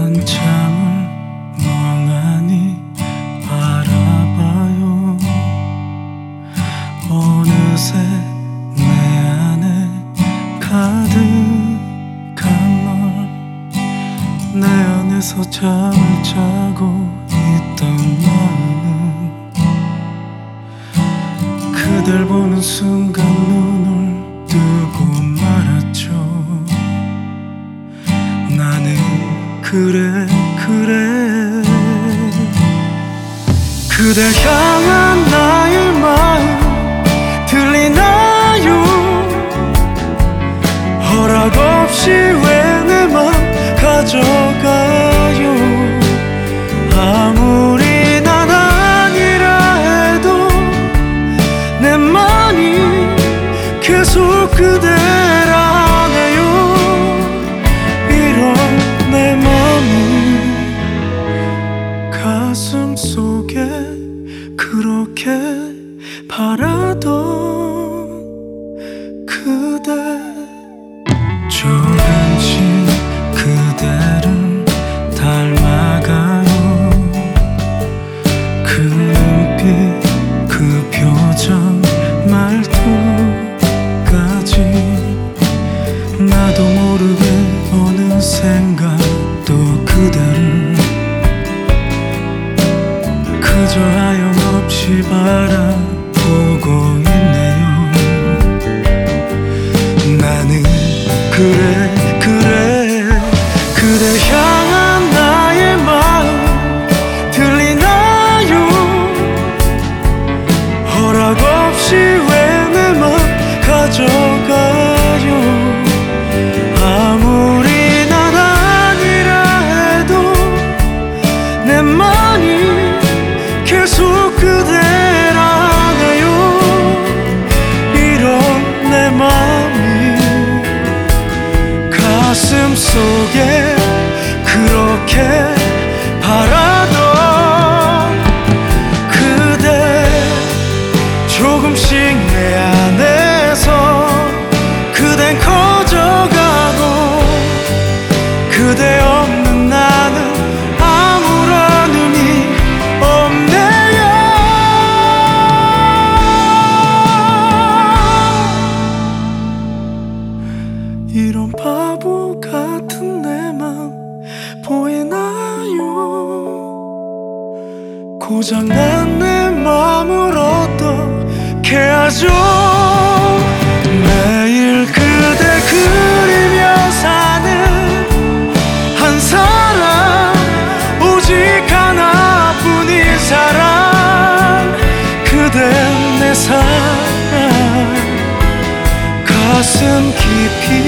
한참을 멍하니 바라봐요. 어느새 내 안에 가득한 널, 내 안에서 잠을 자고 있던 마음은 그댈 보는 순간 눈을 뜨고 말았죠. 나는 그래 그댈 향한 나의 마음 들리나요? 허락 없이 왜 내 맘 가져가요? 아무리 난 아니라 해도 내 맘이 계속 그대라네요. 이런 내 맘이 가슴 속에 그렇게 바라던 그대, 조금씩 그대를 닮아가요. 그 눈빛, 그 표정, 말투까지 나도 모르게 어느샌가 또 그대를 그저 하염없이 바라보고 있네요. 나는 그래 그대 향한 나의 마음 들리나요? 허락 없이 왜 내 맘 가져가요? 아무리 난 아니라 해도 내 맘이 계속 그대라네요. 이런 내 맘이 가슴 속에 그렇게 바라던 그대, 조금씩 내 안에서 그댄 커져가고 그대 없는 나는 아무런 의미 없네요. 이런 바보 같은 내 맘 보이나요? 고장난 내 맘을 어떻게 하죠? 매일 그대 그리며 사는 한 사람, 오직 하나뿐인 사람, 그댄 내 사랑. 가슴 깊이